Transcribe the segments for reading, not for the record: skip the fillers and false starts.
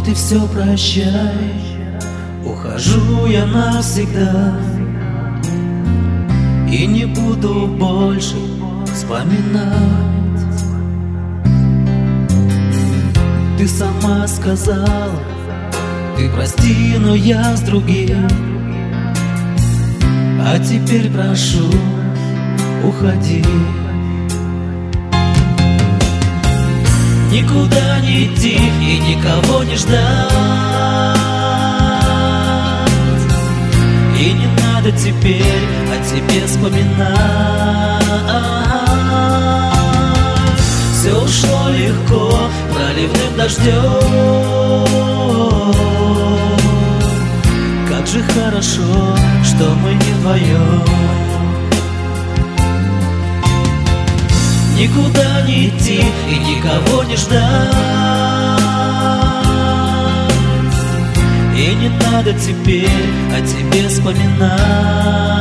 и все, прощай, ухожу я навсегда. И не буду больше вспоминать. Ты сама сказала, ты прости, но я с другим. А теперь прошу, уходи. Никуда не идти и никого не ждать. И не надо теперь о тебе вспоминать. Все ушло легко, проливным дождем. Как же хорошо, что мы не вдвоем. Никуда не идти и никого не ждать. И не надо теперь о тебе вспоминать.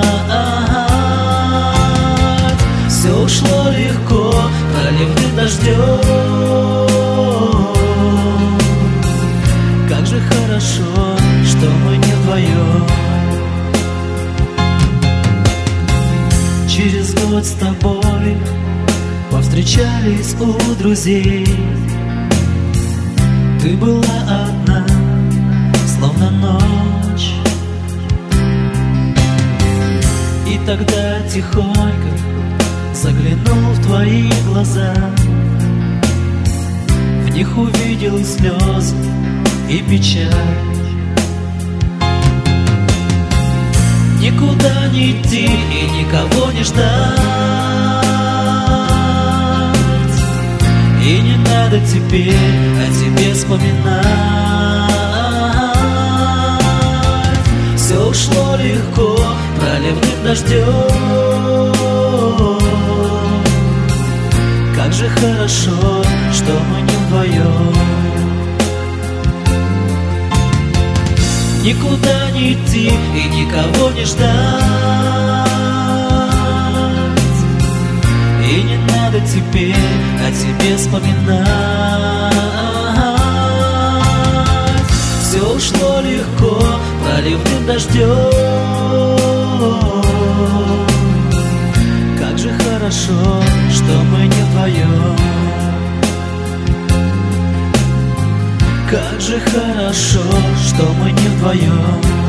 Все ушло легко, проливным дождем. Как же хорошо, что мы не вдвоем. Через год с тобой повстречались у друзей. Ты была одна, словно ночь. И тогда тихонько заглянул в твои глаза. В них увидел слезы и печаль. Никуда не идти и никого не ждать. И не надо теперь о тебе вспоминать. Все ушло легко, проливным дождем. Как же хорошо, что мы не вдвоем. Никуда не идти и никого не ждать. И не надо теперь о тебе вспоминать. Все ушло легко, проливным дождем. Как же хорошо, что мы не вдвоем. Как же хорошо, что мы не вдвоем.